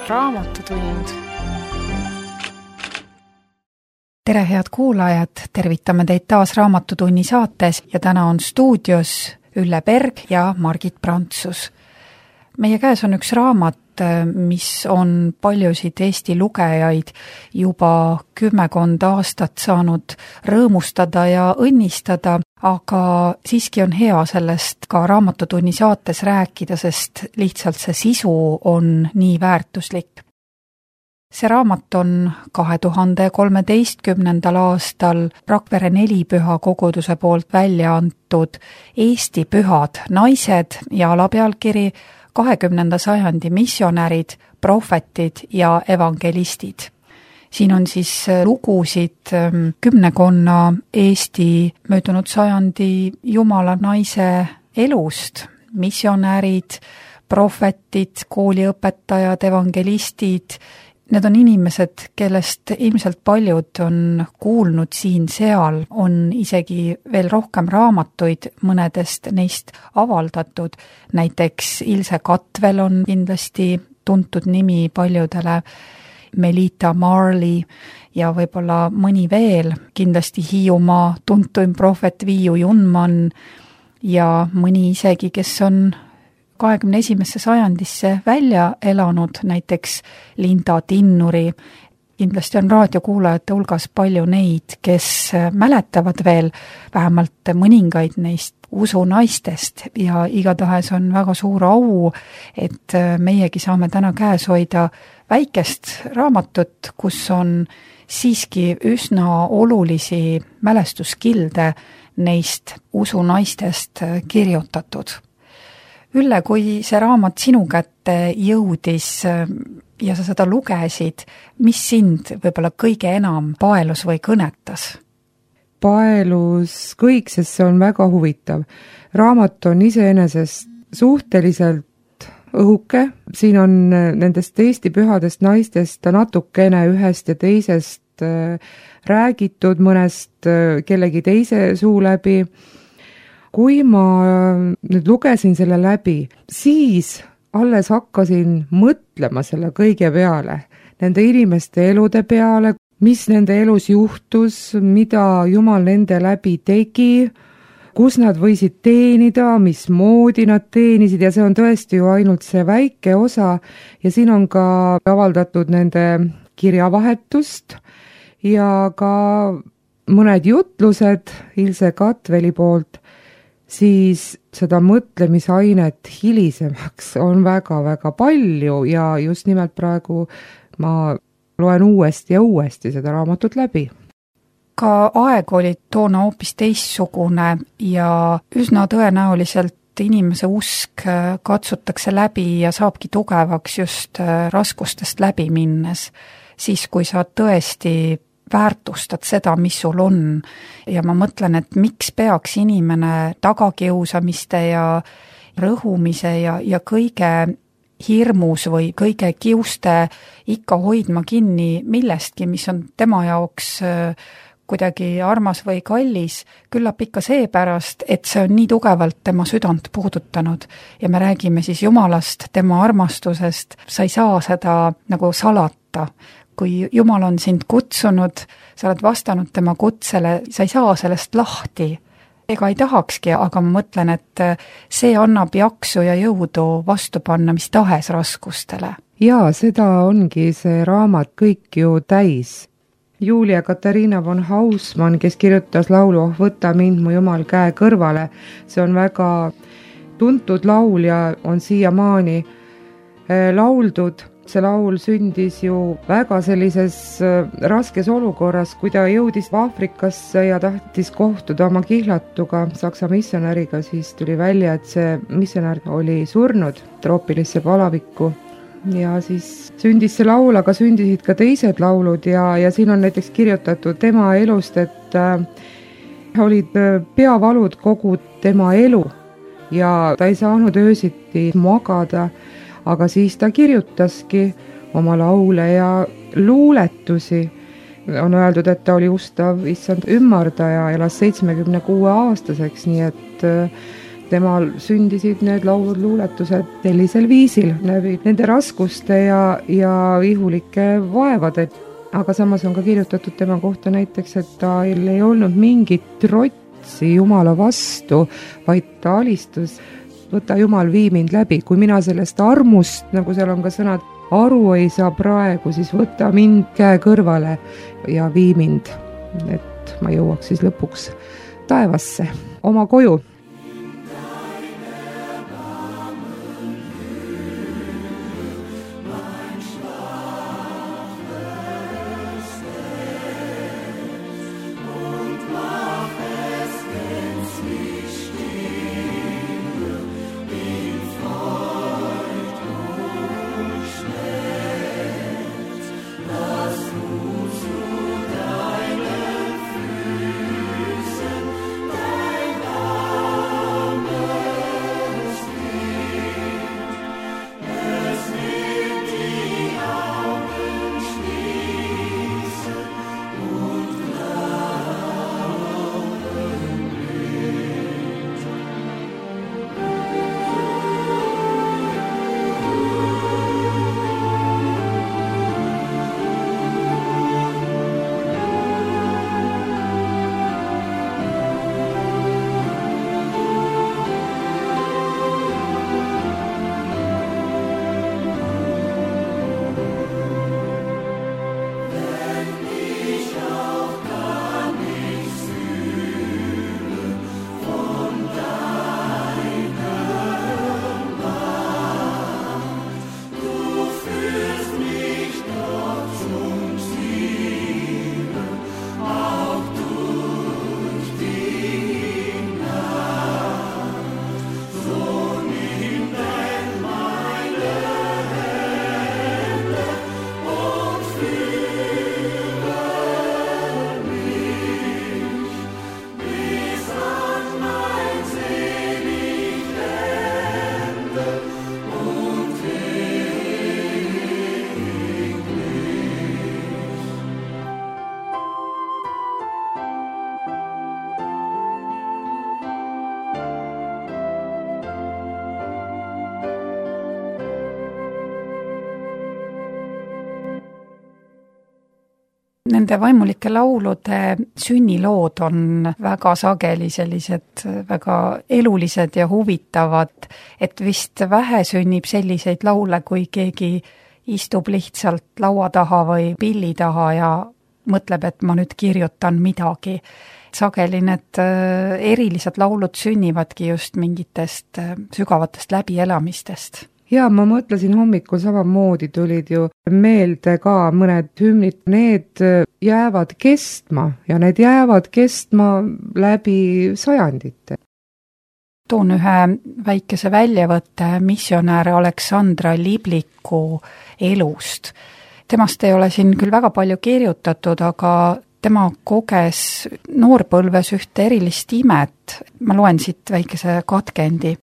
Raamatutund. Tere, head kuulajad! Tervitame teid taas Raamatutunni saates ja täna on stuudios Ülle Berg ja Margit Prantsus. Meie käes on üks raamat, mis on paljusid Eesti lugejaid juba 10 aastat saanud rõõmustada ja õnnistada, aga siiski on hea sellest ka Raamatutunni saates rääkida, sest lihtsalt see sisu on nii väärtuslik. See raamat on 2013. aastal Rakvere Nelipüha koguduse poolt välja antud Eesti pühad naised ja alapealkiri 20. sajandi missionärid, prohvetid ja evangelistid. Siin on siis lugusid 10 Eesti möödunud sajandi jumala naise elust, missionärid, prohvetid, kooliõpetajad, evangelistid. Need on inimesed, kellest ilmselt paljud on kuulnud siin-seal, on isegi veel rohkem raamatuid mõnedest neist avaldatud. Näiteks Ilse Katvel on kindlasti tuntud nimi paljudele, Melita Marley ja võib-olla mõni veel, kindlasti Hiiumaa tuntuim prohvet Viiu Junman ja mõni isegi, kes on 21. sajandisse välja elanud, näiteks Linda Tinnuri. Kindlasti on raadiokuulajate hulgas palju neid, kes mäletavad veel vähemalt mõningaid neist usunaistest ja igatahes on väga suur au, et meiegi saame täna käes hoida väikest raamatut, kus on siiski üsna olulisi mälestuskilde neist usunaistest kirjutatud. Ülle, kui see raamat sinu kätte jõudis ja sa seda lugesid, mis sind võib-olla kõige enam paelus või kõnetas? Paelus kõik, sest see on väga huvitav. Raamat on iseenesest suhteliselt õhuke. Siin on nendest Eesti pühadest naistest natukene ühest ja teisest räägitud, mõnest kellegi teise suu läbi. Kui ma nüüd lugesin selle läbi, siis alles hakkasin mõtlema selle kõige peale, nende inimeste elude peale, mis nende elus juhtus, mida Jumal nende läbi tegi, kus nad võisid teenida, mismoodi nad teenisid ja see on tõesti ju ainult see väike osa ja siin on ka avaldatud nende kirjavahetust ja ka mõned jutlused Ilse Katveli poolt, siis seda mõtlemisainet hilisemaks on väga-väga palju ja just nimelt praegu ma loen uuesti ja uuesti seda raamatut läbi. Ka aeg oli toona hoopis teistsugune ja üsna tõenäoliselt inimese usk katsutakse läbi ja saabki tugevaks just raskustest läbi minnes, siis kui sa tõesti väärtustad seda, mis sul on. Ja ma mõtlen, et miks peaks inimene tagakiusamiste ja rõhumise ja kõige hirmus või kõige kiuste ikka hoidma kinni millestki, mis on tema jaoks kuidagi armas või kallis, küllap ikka seepärast, et see on nii tugevalt tema südant puudutanud ja me räägime siis Jumalast, tema armastusest, sa ei saa seda nagu salata. Kui Jumal on sind kutsunud, sa oled vastanud tema kutsele, sa ei saa sellest lahti. Ega ei tahakski, aga ma mõtlen, et see annab jaksu ja jõudu vastu panna mis tahes raskustele. Jaa, seda ongi see raamat kõik ju täis. Julia Katariina von Hausmann, kes kirjutas laulu Võta mind mu Jumal käe kõrvale, see on väga tuntud laul ja on siiamaani lauldud. See laul sündis ju väga sellises raskes olukorras, kui ta jõudis Aafrikasse ja tahtis kohtuda oma kihlatuga, Saksa missionäriga, siis tuli välja, et see missionär oli surnud troopilisse palavikku. Ja siis sündis see laul, aga sündisid ka teised laulud ja siin on näiteks kirjutatud tema elust, et olid peavalud kogu tema elu ja ta ei saanud öösiti magada, aga siis ta kirjutaski oma laule ja luuletusi. On öeldud, et ta oli ustav issand ümmardaja, elas 76 aastaseks, nii et temal sündisid need laulud, luuletused sellisel viisil läbi nende raskuste ja ihulike vaevade. Aga samas on ka kirjutatud tema kohta näiteks, et tal ei olnud mingit trotsi Jumala vastu, vaid ta alistus, võta Jumal, vii mind läbi. Kui mina sellest armust, nagu seal on ka sõnad, aru ei saa praegu, siis võta mind käe kõrvale ja vii mind, et ma jõuaks siis lõpuks taevasse, oma koju. Nende vaimulike laulude sünnilood on väga sageli sellised väga elulised ja huvitavad, et vist vähe sünnib selliseid laule, kui keegi istub lihtsalt laua taha või pilli taha ja mõtleb, et ma nüüd kirjutan midagi. Sageli need erilised laulud sünnivadki just mingitest sügavatest läbielamistest. Ja ma mõtlesin hommikul samamoodi, tulid ju meelde ka mõned hümnid, need jäävad kestma ja need jäävad kestma läbi sajandite. Toon ühe väikese väljavõtte missionär Aleksandra Libliku elust. Temast ei ole siin küll väga palju kirjutatud, aga tema koges noorpõlves ühte erilist imet. Ma loen siit väikese katkendi.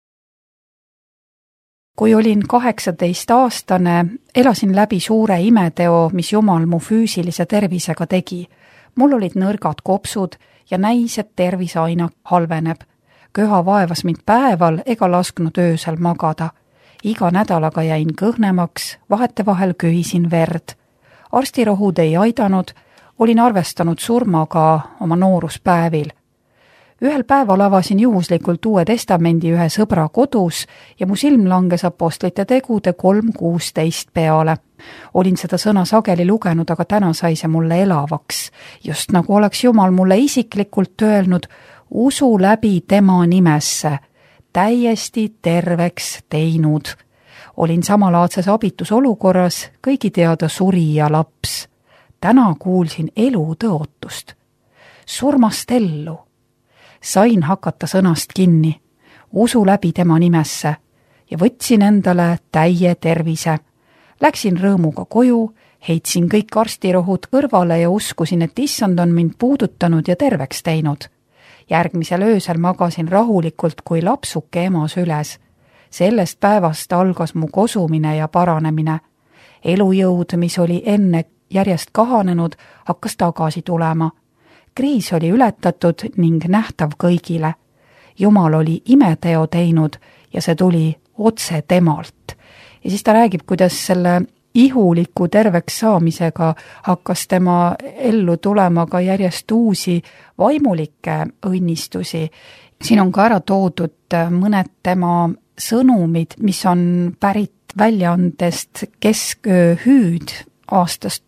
Kui olin 18-aastane, elasin läbi suure imeteo, mis Jumal mu füüsilise tervisega tegi. Mul olid nõrgad kopsud ja näis, et tervis aina halveneb. Köha vaevas mind päeval ega lasknud öösel magada. Iga nädalaga jäin kõhnemaks, vahetevahel köhisin verd. Arstirohud ei aidanud, olin arvestanud surmaga oma nooruspäevil. Ühel päeval avasin juhuslikult Uue Testamendi ühe sõbra kodus ja mu silm langes apostlite tegude 3:16 peale. Olin seda sõna sageli lugenud, aga täna sai see mulle elavaks. Just nagu oleks Jumal mulle isiklikult öelnud, usu läbi tema nimesse, täiesti terveks teinud. Olin samalaadses abitusolukorras, kõigi teada surija laps. Täna kuulsin elu tõotust. Surmast ellu. Sain hakata sõnast kinni, usu läbi tema nimesse ja võtsin endale täie tervise. Läksin rõõmuga koju, heitsin kõik arstirohud kõrvale ja uskusin, et issand on mind puudutanud ja terveks teinud. Järgmisel öösel magasin rahulikult kui lapsuke ema süles. Sellest päevast algas mu kosumine ja paranemine. Elujõud, mis oli enne järjest kahanenud, hakkas tagasi tulema. Kriis oli ületatud ning nähtav kõigile. Jumal oli imeteo teinud ja see tuli otse temalt. Ja siis ta räägib, kuidas selle ihuliku terveks saamisega hakkas tema ellu tulema ka järjest uusi vaimulikke õnnistusi. Siin on ka ära toodud mõned tema sõnumid, mis on pärit väljaandest Kesköö hüüd aastast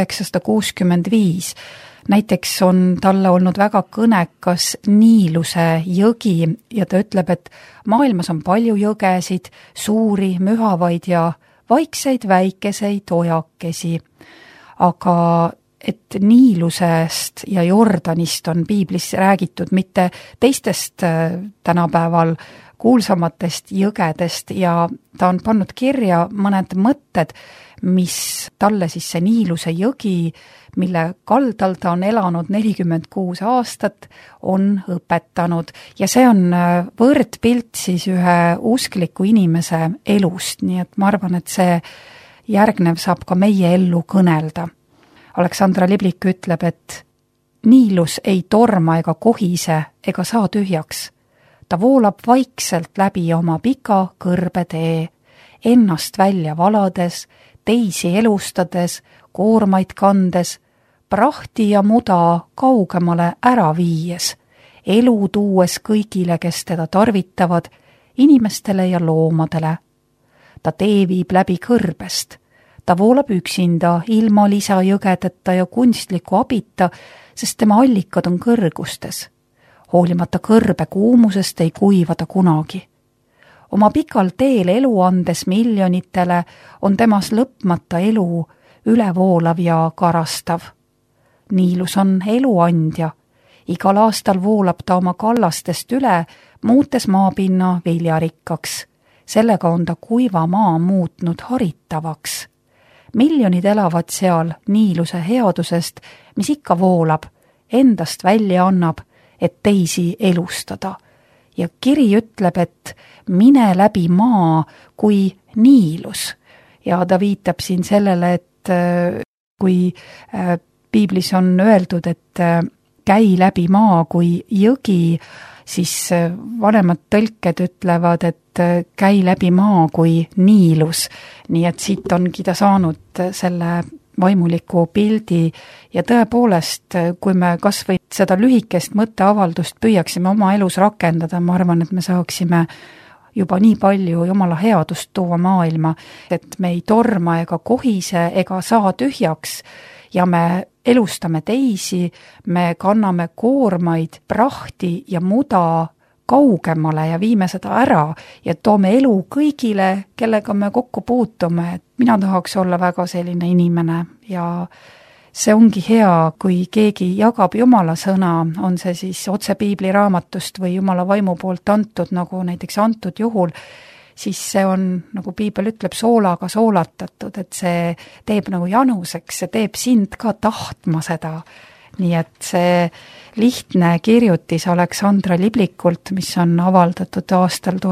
1965. Näiteks on talle olnud väga kõnekas Niiluse jõgi ja ta ütleb, et maailmas on palju jõgesid, suuri, mühavaid ja vaikseid väikeseid ojakesi, aga et Niilusest ja Jordanist on piiblis räägitud mitte teistest tänapäeval kuulsamatest jõgedest ja ta on pannud kirja mõned mõtted, mis talle siis see Niiluse jõgi, mille kaldal ta on elanud 46 aastat, on õpetanud. Ja see on võrdpilt siis ühe uskliku inimese elust, nii et ma arvan, et see järgnev saab ka meie ellu kõnelda. Aleksandra Liblik ütleb, et Niilus ei torma ega kohise ega saa tühjaks. Ta voolab vaikselt läbi oma pika kõrbetee, ennast välja valades, teisi elustades, koormaid kandes, prahti ja muda kaugemale ära viies, elu tuues kõigile, kes teda tarvitavad, inimestele ja loomadele. Ta tee viib läbi kõrbest. Ta voolab üksinda, ilma lisajõgedeta ja kunstliku abita, sest tema allikad on kõrgustes. Hoolimata kõrbe kuumusest ei kuiva ta kunagi. Oma pikal teel elu andes miljonitele on temas lõpmata elu ülevoolav ja karastav. Niilus on eluandja. Igal aastal voolab ta oma kallastest üle, muutes maapinna viljarikkaks. Sellega on ta kuiva maa muutnud haritavaks. Miljonid elavad seal Niiluse headusest, mis ikka voolab, endast välja annab, et teisi elustada. Ja kiri ütleb, et mine läbi maa kui Niilus. Ja ta viitab siin sellele, et kui piiblis on öeldud, et käi läbi maa kui jõgi, siis vanemad tõlked ütlevad, et käi läbi maa kui Niilus. Nii et siit ongi ta saanud selle vaimuliku pildi ja tõepoolest, kui me kas või seda lühikest mõtteavaldust püüaksime oma elus rakendada, ma arvan, et me saaksime juba nii palju Jumala headust tuua maailma, et me ei torma ega kohise ega saa tühjaks ja me elustame teisi, me kanname koormaid, prahti ja muda kaugemale ja viime seda ära ja toome elu kõigile, kellega me kokku puutume. Mina tahaks olla väga selline inimene ja see ongi hea, kui keegi jagab Jumala sõna, on see siis otse piibli raamatust või Jumala vaimu poolt antud, nagu näiteks antud juhul, siis see on, nagu piibel ütleb, soolaga soolatatud, et see teeb nagu januseks, see teeb sind ka tahtma seda. Nii et see lihtne kirjutis Aleksandra Liblikult, mis on avaldatud aastal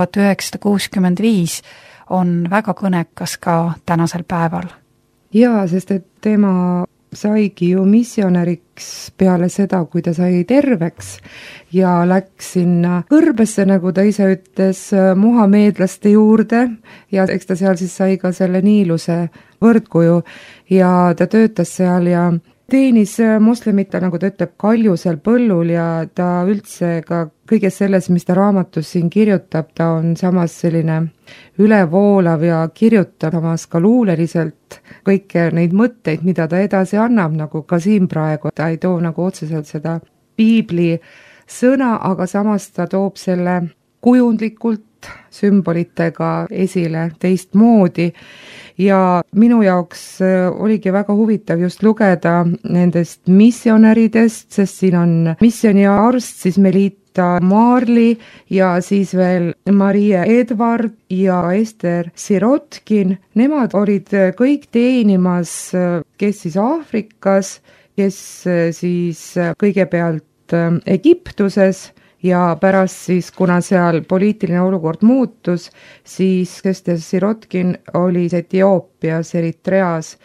1965, on väga kõnekas ka tänasel päeval. Jaa, sest et tema saigi ju missionäriks peale seda, kui ta sai terveks ja läks sinna kõrbesse, nagu ta ise ütles, muhameedlaste juurde ja eks ta seal siis sai ka selle Niiluse võrdkuju ja ta töötas seal ja teenis moslemite, nagu ta ütleb, kaljusel põllul ja ta üldse ka kõiges selles, mis ta raamatus siin kirjutab, ta on samas selline ülevoolav ja kirjutab samas ka luuleliselt kõike neid mõtteid, mida ta edasi annab, nagu ka siin praegu. Ta ei too nagu otseselt seda piibli sõna, aga samas ta toob selle kujundlikult sümbolitega esile teistmoodi. Ja minu jaoks oligi väga huvitav just lugeda nendest missionäridest, sest siin on missioniarst, siis Melita Marli ja siis veel Maria Edward ja Ester Sirotkin. Nemad olid kõik teenimas, kes siis Aafrikas, kes siis kõigepealt Egiptuses ja pärast siis, kuna seal poliitiline olukord muutus, siis Ester Sirotkin oli Etioopias, Eritreas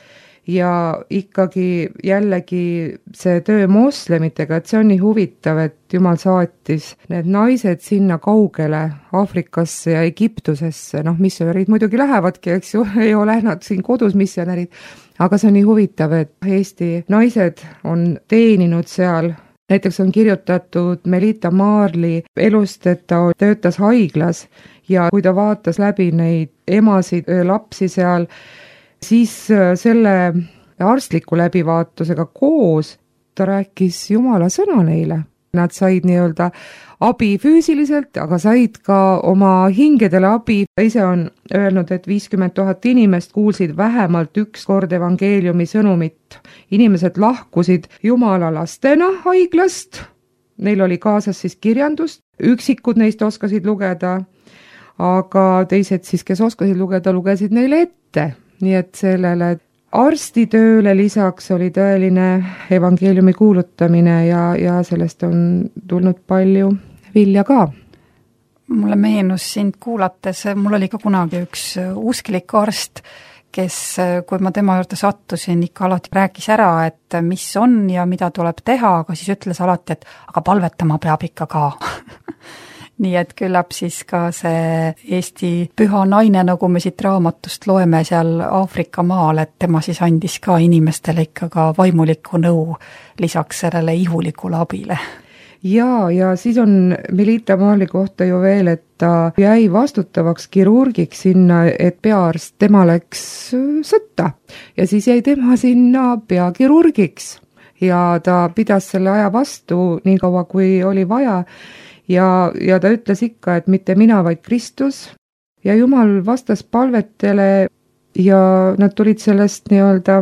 ja ikkagi jällegi see töö moslemitega, et see on nii huvitav, et Jumal saatis need naised sinna kaugele Aafrikasse ja Egiptusesse, missionärid muidugi lähevadki, eks ju, ei ole nad siin kodus missionärid, aga see on nii huvitav, et Eesti naised on teeninud seal. Näiteks on kirjutatud Melita Maarli elust, et ta töötas haiglas ja kui ta vaatas läbi neid emasid, lapsi seal, siis selle arstliku läbivaatusega koos ta rääkis Jumala sõna neile. Nad said nii-öelda abi füüsiliselt, aga said ka oma hingedele abi. Ise on öelnud, et 50 000 inimest kuulsid vähemalt üks kord evangeeliumi sõnumit. Inimesed lahkusid Jumala lastena haiglast, neil oli kaasas siis kirjandust, üksikud neist oskasid lugeda, aga teised siis, kes oskasid lugeda, lugesid neile ette. Nii et sellele arstitööle lisaks oli tõeline evangeeliumi kuulutamine ja sellest on tulnud palju vilja ka. Mulle meenus sind kuulates, mul oli ka kunagi üks usklik arst, kes, kui ma tema juurde sattusin, ikka alati rääkis ära, et mis on ja mida tuleb teha, aga siis ütles alati, et aga palvetama peab ikka ka. Nii et küllap siis ka see Eesti püha naine, nagu me siit raamatust loeme seal Aafrika maal, et tema siis andis ka inimestele ikka ka vaimulikku nõu lisaks sellele ihulikule abile. Ja siis on Melita Maarli kohta ju veel, et ta jäi vastutavaks kirurgiks sinna, et peaarst tema läks sõtta ja siis jäi tema sinna peakirurgiks ja ta pidas selle aja vastu nii kaua, kui oli vaja. Ja ta ütles ikka, et mitte mina, vaid Kristus. Ja Jumal vastas palvetele ja nad tulid sellest nii-öelda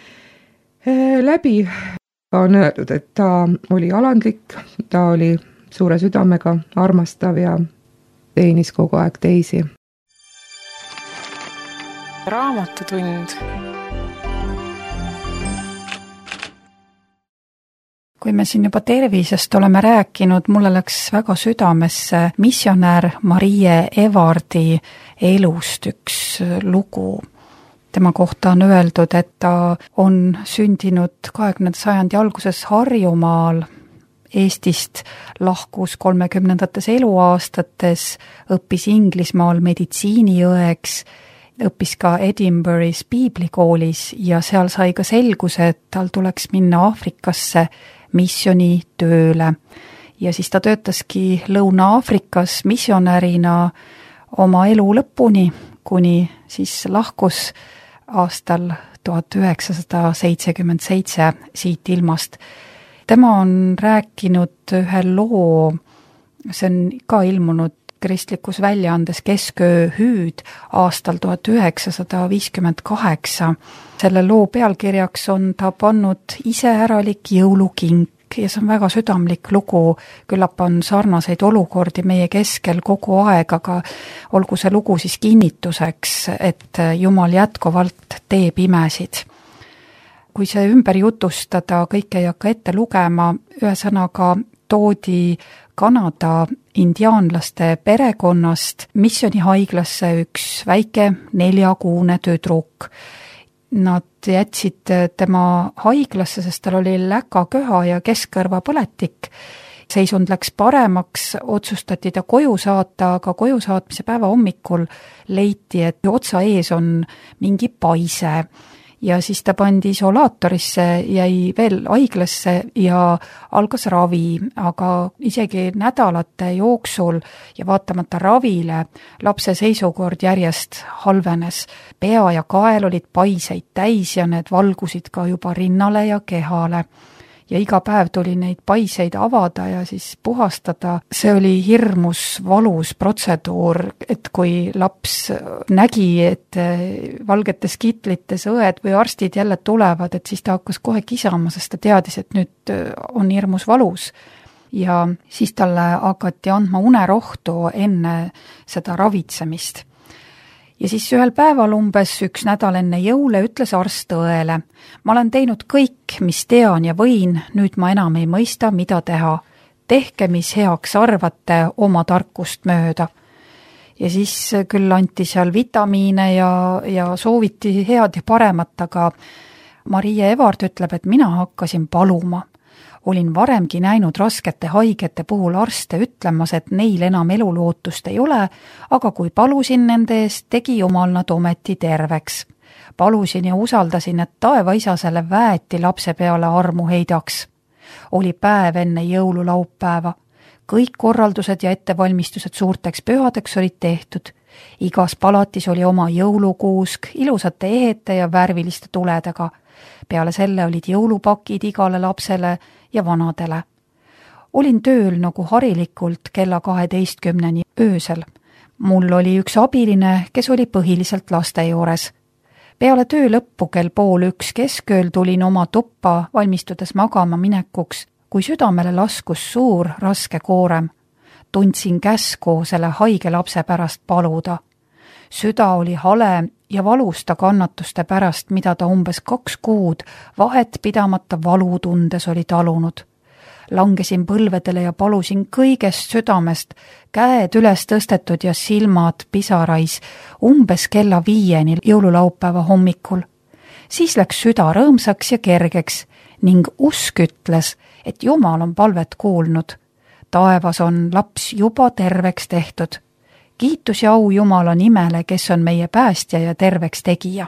läbi. On öeldud, et ta oli alandlik, ta oli suure südamega, armastav ja teenis kogu aeg teisi. Raamatutund. Kui me siin juba tervisest oleme rääkinud, mulle läks väga südamesse missionär Marie Evardi elust üks lugu. Tema kohta on öeldud, et ta on sündinud 20. sajandi alguses Harjumaal, Eestist lahkus 30. eluaastates, õppis Inglismaal meditsiiniõeks, õppis ka Edinburgh'is piiblikoolis ja seal sai ka selguse, et tal tuleks minna Aafrikasse misjoni tööle. Ja siis ta töötaski Lõuna-Aafrikas missionärina oma elu lõpuni, kuni siis lahkus aastal 1977 siit ilmast. Tema on rääkinud ühe loo, see on ka ilmunud kristlikus väljaandes Kesköö hüüd aastal 1958. Selle loo pealkirjaks on ta pannud iseäralik jõulukink ja see on väga südamlik lugu, küllap on sarnaseid olukordi meie keskel kogu aeg, aga olgu see lugu siis kinnituseks, et Jumal jätkuvalt teeb imesid. Kui see ümber jutustada, kõike ei hakka ette lugema, ühesõnaga toodi Kanada indiaanlaste perekonnast missionihaiglasse üks väike 4-kuune tüdruk. Nad jätsid tema haiglasse, sest tal oli läkaköha ja keskkõrvapõletik. Seisund läks paremaks, otsustati ta koju saata, aga koju saatmise päeva hommikul leiti, et otsa ees on mingi paise. Ja siis ta pandi isolaatorisse, jäi veel haiglasse ja algas ravi, aga isegi nädalate jooksul ja vaatamata ravile lapse seisukord järjest halvenes. Pea ja kael olid paiseid täis ja need valgusid ka juba rinnale ja kehale. Ja iga päev tuli neid paiseid avada ja siis puhastada. See oli hirmus valus protseduur, et kui laps nägi, et valgetes kitlites õed või arstid jälle tulevad, et siis ta hakkas kohe kisama, sest ta teadis, et nüüd on hirmus valus. Ja siis talle hakati andma unerohtu enne seda ravitsemist. Ja siis ühel päeval umbes üks nädal enne jõule ütles arst õele: ma olen teinud kõik, mis tean ja võin, nüüd ma enam ei mõista, mida teha. Tehke, mis heaks arvate oma tarkust mööda. Ja siis küll anti seal vitamiine ja sooviti head ja paremat, aga Marie Evard ütleb, et mina hakkasin paluma. Olin varemgi näinud raskete haigete puhul arste ütlemas, et neil enam elulootust ei ole, aga kui palusin nende eest, tegi Jumal nad ometi terveks. Palusin ja usaldasin, et taevaisa selle väeti lapse peale armu heidaks. Oli päev enne jõululaupäeva. Kõik korraldused ja ettevalmistused suurteks pühadeks olid tehtud. Igas palatis oli oma jõulukuusk, ilusate ehete ja värviliste tuledega. Peale selle olid jõulupakid igale lapsele ja vanadele. Olin tööl nagu harilikult kella 12 öösel. Mul oli üks abiline, kes oli põhiliselt laste juures. Peale töö lõppu kell 12:30 keskööl tulin oma tuppa valmistudes magama minekuks, kui südamele laskus suur raske koorem. Tundsin käsku selle haige lapse pärast paluda. Süda oli hale ja valusta kannatuste pärast, mida ta umbes 2 kuud vahet pidamata valutundes oli talunud. Langesin põlvedele ja palusin kõigest südamest, käed üles tõstetud ja silmad pisarais, umbes kella 5 jõululaupäeva hommikul. Siis läks süda rõõmsaks ja kergeks ning usk ütles, et Jumal on palvet kuulnud. Taevas on laps juba terveks tehtud. Kiitus ja au Jumala nimele, kes on meie päästja ja terveks tegija.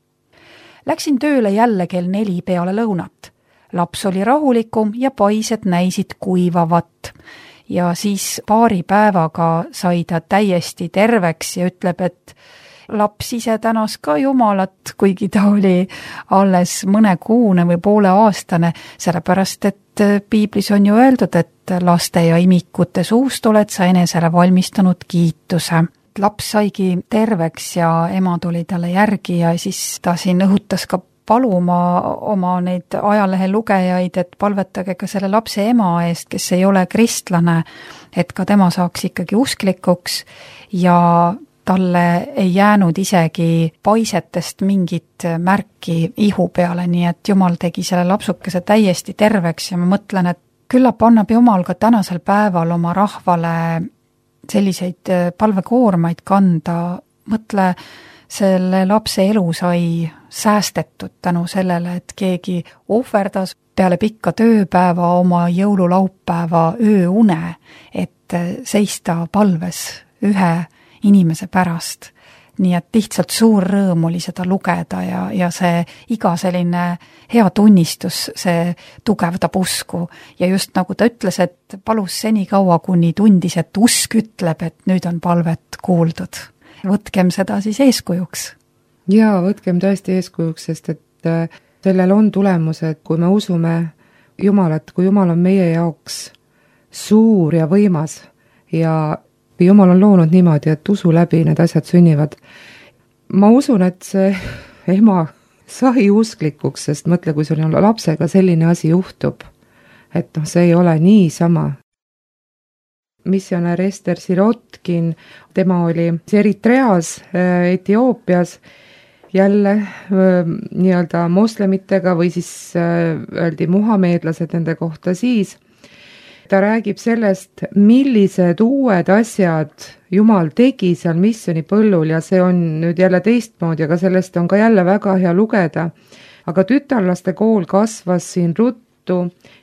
Läksin tööle jälle kell 4 peale lõunat. Laps oli rahulikum ja paised näisid kuivavat. Ja siis paari päevaga sai ta täiesti terveks ja ütleb, et laps ise tänas ka Jumalat, kuigi ta oli alles mõnekuune või pooleaastane, sellepärast et piiblis on ju öeldud, et laste ja imikute suust oled sa enesele valmistanud kiituse. Laps saigi terveks ja ema tuli talle järgi ja siis ta siin õhutas ka paluma oma neid ajalehe lugejaid, et palvetage ka selle lapse ema eest, kes ei ole kristlane, et ka tema saaks ikkagi usklikuks ja talle ei jäänud isegi paisetest mingit märki ihu peale, nii et Jumal tegi selle lapsukese täiesti terveks ja ma mõtlen, et küllap annab Jumal ka tänasel päeval oma rahvale selliseid palvekoormaid kanda. Mõtle, selle lapse elu sai säästetud tänu sellele, et keegi ohverdas peale pikka tööpäeva oma jõululaupäeva ööune, et seista palves ühe inimese pärast. Nii et lihtsalt suur rõõm oli seda lugeda ja see iga selline hea tunnistus, see tugevdab usku. Ja just nagu ta ütles, et palus senikaua, kuni tundis, et usk ütleb, et nüüd on palvet kuuldud. Võtkem seda siis eeskujuks. Jaa, võtkem tõesti eeskujuks, sest et sellel on tulemused, kui me usume Jumalat, kui Jumal on meie jaoks suur ja võimas ja Jumal on loonud niimoodi, et usu läbi need asjad sünnivad. Ma usun, et see ema sai usklikuks, sest mõtle, kui sul lapsega selline asi juhtub, et see ei ole niisama. Missionär Ester Sirotkin, tema oli Eritreas, Etioopias, jälle nii-öelda moslemitega või siis öeldi muhameedlased nende kohta siis. Ta räägib sellest, millised uued asjad Jumal tegi seal missionipõllul ja see on nüüd jälle teistmoodi, aga sellest on ka jälle väga hea lugeda. Aga tütarlaste kool kasvas siin ruttu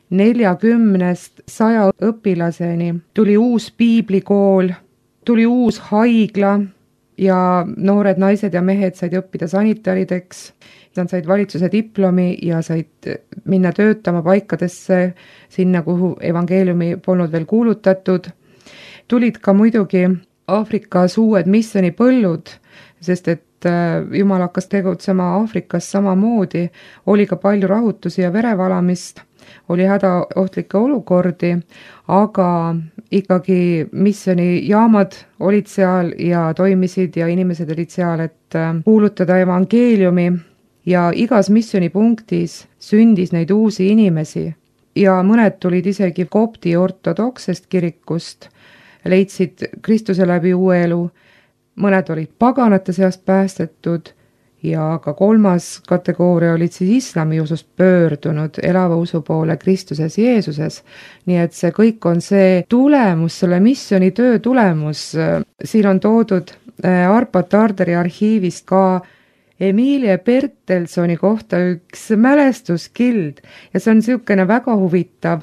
40-st 100 õpilaseni. Tuli uus piiblikool, tuli uus haigla ja noored naised ja mehed said õppida sanitarideks. Nad said valitsuse diplomi ja said minna töötama paikadesse sinna, kuhu evangeeliumi polnud veel kuulutatud. Tulid ka muidugi Aafrikas uued missionipõllud, sest et Jumal hakkas tegutsema Aafrikas samamoodi. Oli ka palju rahutusi ja verevalamist, oli hädaohtlikke olukordi, aga ikkagi missionijaamad olid seal ja toimisid ja inimesed olid seal, et kuulutada evangeeliumi. Ja igas missionipunktis sündis neid uusi inimesi ja mõned tulid isegi kopti ortodoksest kirikust, leidsid Kristuse läbi uue elu, mõned olid paganate seast päästetud ja ka 3. kategooria olid siis islamiusust pöördunud elava usu poole Kristuses Jeesuses. Nii et see kõik on see tulemus, selle missionitöö tulemus. Siin on toodud Arpa Tarderi arhiivist ka Emilia Bertelsoni kohta üks mälestuskild ja see on niisugune väga huvitav.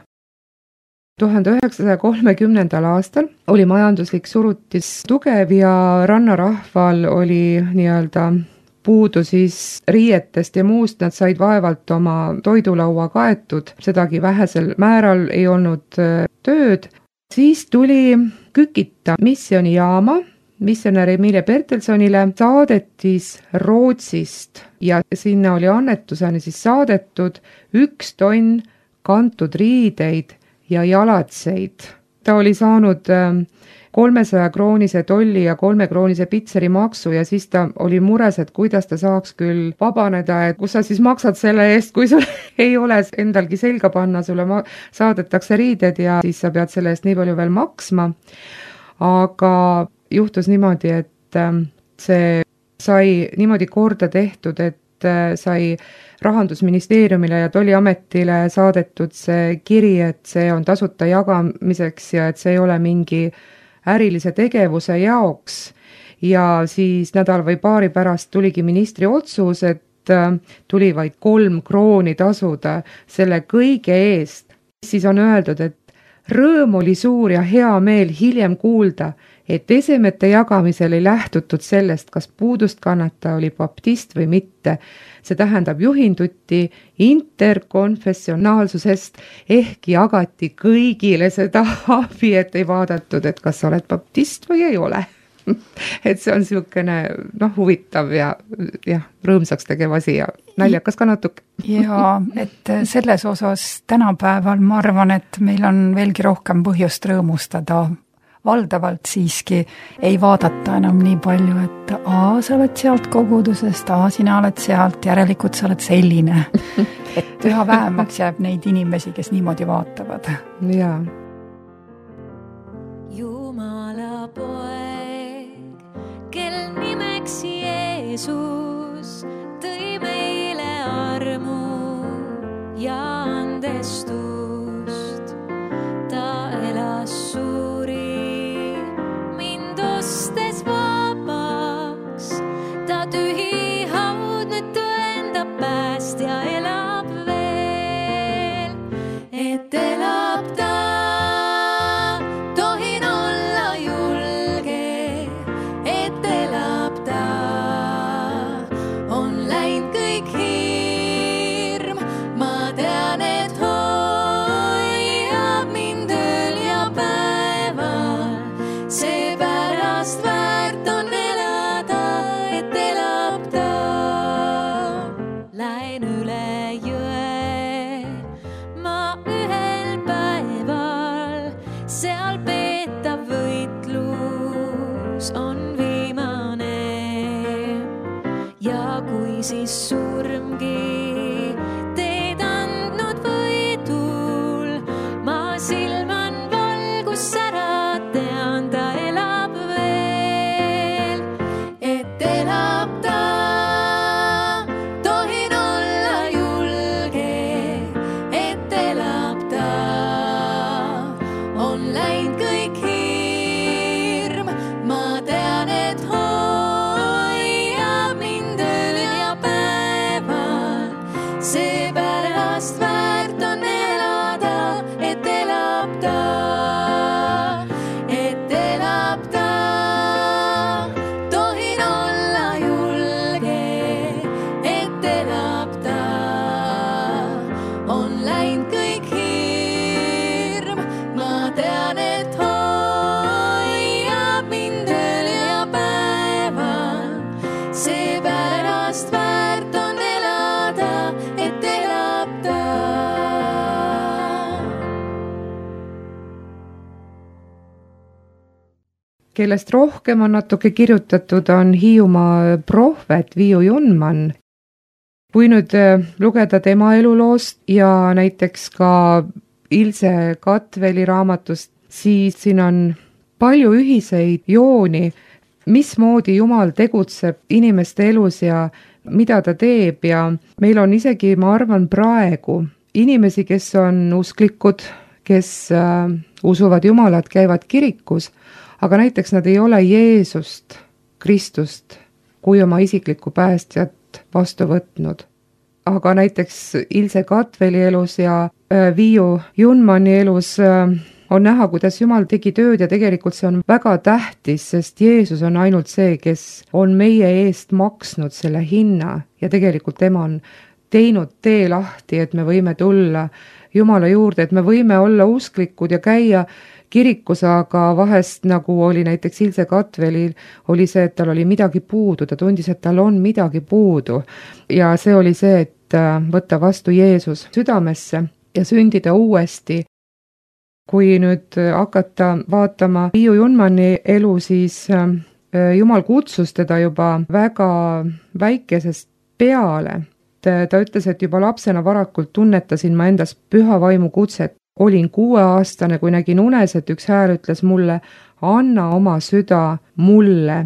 1930. aastal oli majanduslik surutis tugev ja rannarahval oli nii-öelda puudu siis riietest ja muust, nad said vaevalt oma toidulaua kaetud, sedagi vähesel määral ei olnud tööd. Siis tuli Kükita missionijaama, missionär Emilia Bertelsonile saadetis Rootsist ja sinna oli annetusena siis saadetud 1 tonn kantud riideid ja jalatseid. Ta oli saanud 300-kroonise tolli ja 3-kroonise pitseri maksu ja siis ta oli mures, et kuidas ta saaks küll vabaneda, et kus sa siis maksad selle eest, kui sul ei ole endalgi selga panna, sulle saadetakse riided ja siis sa pead selle eest nii palju veel maksma. Aga juhtus niimoodi, et see sai niimoodi korda tehtud, et sai Rahandusministeeriumile ja Tolliametile saadetud see kiri, et see on tasuta jagamiseks ja et see ei ole mingi ärilise tegevuse jaoks. Ja siis nädal või paari pärast tuligi ministri otsus, et tuli vaid 3 krooni tasuda selle kõige eest. Siis on öeldud, et rõõm oli suur ja hea meel hiljem kuulda, et esemete jagamisel ei lähtutud sellest, kas puudust kannataja oli baptist või mitte. See tähendab juhinduti interkonfessionaalsusest ehk jagati kõigile seda abi, et ei vaadatud, et kas sa oled baptist või ei ole. Et see on niisugune huvitav ja rõõmsaks tegev asi ja naljakas ka natuke. Ja et selles osas tänapäeval ma arvan, et meil on veelgi rohkem põhjust rõõmustada. Valdavalt siiski ei vaadata enam nii palju, et sa oled sealt kogudusest, sina oled sealt, järelikult sa oled selline. Et üha vähemaks jääb neid inimesi, kes niimoodi vaatavad. Jaa. Jumala poeg, kel nimeks Jeesus, tõi meile armu ja andestust. Ta elas suuri vabaks, ta tühi haud nüüd tõendab pääst ja elab veel, et elab ta, tohin olla julge, et elab ta, on läinud kõik hirm, ma tean, et hoiab mind ööl ja päeval, seepärast väärt on elada, et elab ta. Lähen üle jõe, ma ühel päeval, seal peetav võitlus on viimane. Ja kui siis surmgi teid andnud võidul, ma silman valgus ära, tean ta elab veel, et elab ta, tohin olla julge, et elab ta, on läinud kõik hirm, ma tean, et hoiab mind ööl ja päeval, seepärast väärt on elada, et elab ta. Kellest rohkem on natuke kirjutatud, on Hiiumaa prohvet Viiu Junman. Kui nüüd lugeda tema eluloost ja näiteks ka Ilse Katveli raamatust, siis siin on palju ühiseid jooni, mismoodi Jumal tegutseb inimeste elus ja mida ta teeb ja meil on isegi, ma arvan, praegu inimesi, kes on usklikud, kes usuvad Jumalat, käivad kirikus, aga näiteks nad ei ole Jeesust, Kristust kui oma isiklikku päästjat Jumalalt vastu võtnud. Aga näiteks Ilse Katveli elus ja Viiu Junmani elus on näha, kuidas Jumal tegi tööd ja tegelikult see on väga tähtis, sest Jeesus on ainult see, kes on meie eest maksnud selle hinna ja tegelikult tema on teinud tee lahti, et me võime tulla Jumala juurde, et me võime olla usklikud ja käia kirikus, aga vahest, nagu oli näiteks Ilse Katvelil, oli see, et tal oli midagi puudu, ta tundis, et tal on midagi puudu. Ja see oli see, et võtta vastu Jeesus südamesse ja sündida uuesti. Kui nüüd hakata vaatama Viiu Junmani elu, siis Jumal kutsus teda juba väga väikesest peale. Ta ütles, et juba lapsena varakult tunnetasin ma endas püha vaimu kutset. Olin 6-aastane, kui nägin unes, et üks hääl ütles mulle, anna oma süda mulle.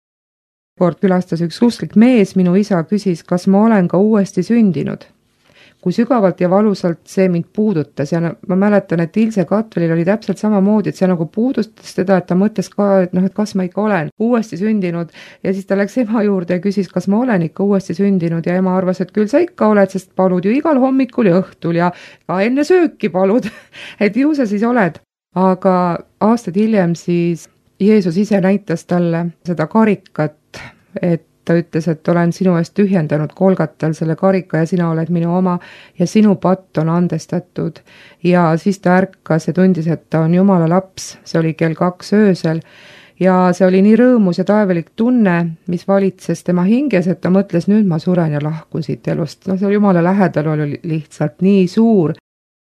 Kord külastas üks usklik mees, minu isa küsis, kas ma olen ka uuesti sündinud. Kui sügavalt ja valusalt see mind puudutas ja ma mäletan, et Ilse Katvelil oli täpselt samamoodi, et see nagu puudutas teda, et ta mõtles ka, et kas ma ikka olen uuesti sündinud ja siis ta läks ema juurde ja küsis, kas ma olen ikka uuesti sündinud ja ema arvas, et küll sa ikka oled, sest palud ju igal hommikul ja õhtul ja ka enne sööki palud, et ju sa siis oled. Aga aastad hiljem siis Jeesus ise näitas talle seda karikat, et ta ütles, et olen sinu eest tühjendanud Kolgatal selle karika ja sina oled minu oma ja sinu patt on andestatud. Ja siis ta ärkas ja tundis, et ta on Jumala laps, see oli kell 2 öösel ja see oli nii rõõmus ja taevelik tunne, mis valitses tema hinges, et ta mõtles, nüüd ma suren ja lahkun siit elust. See Jumala lähedal oli lihtsalt nii suur.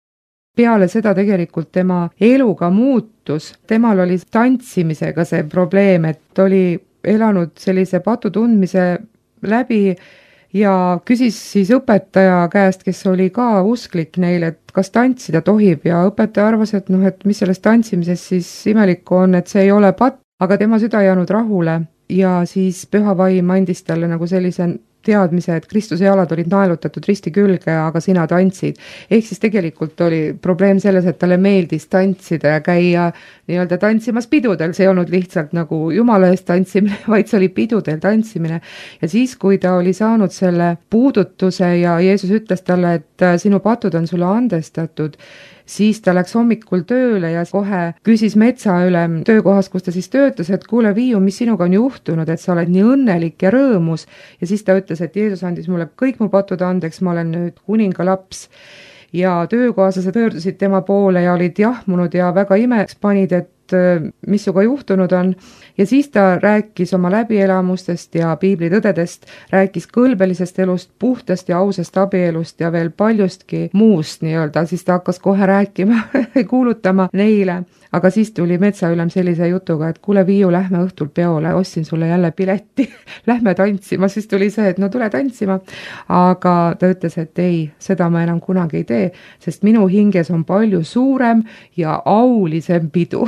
Peale seda tegelikult tema eluga muutus, temal oli tantsimisega see probleem, et oli elanud sellise patu tundmise läbi ja küsis siis õpetaja käest, kes oli ka usklik neil, et kas tantsida tohib ja õpetaja arvas, et et mis sellest tantsimisest siis imelikku on, et see ei ole patt, aga tema süda ei jäänud rahule ja siis püha vaim andis talle nagu sellise teadmise, et Kristuse jalad olid naelutatud risti külge, aga sina tantsid. Ehk siis tegelikult oli probleem selles, et talle meeldis tantsida ja käia nii-öelda tantsimas pidudel. See ei olnud lihtsalt nagu Jumala eest tantsimine, vaid see oli pidudel tantsimine. Ja siis, kui ta oli saanud selle puudutuse ja Jeesus ütles talle, et sinu patud on sulle andestatud, siis ta läks hommikul tööle ja kohe küsis metsaülem töökohas, kus ta siis töötas, et kuule Viiu, mis sinuga on juhtunud, et sa oled nii õnnelik ja rõõmus. Ja siis ta ütles, et Jeesus andis mulle kõik mu patud andeks, ma olen nüüd kuninga laps. Ja töökaaslased pöördusid tema poole ja olid jahmunud ja väga imeks panid, et mis suga juhtunud on. Ja siis ta rääkis oma läbielamustest ja piiblitõdedest, rääkis kõlbelisest elust, puhtast ja ausast abielust ja veel paljustki muust nii-öelda, siis ta hakkas kohe rääkima, kuulutama neile. Aga siis tuli metsaülem sellise jutuga, et kuule Viiu, lähme õhtul peole, ostsin sulle jälle pileti, lähme tantsima, siis tuli see, et no tule tantsima. Aga ta ütles, et ei, seda ma enam kunagi ei tee, sest minu hinges on palju suurem ja aulisem pidu.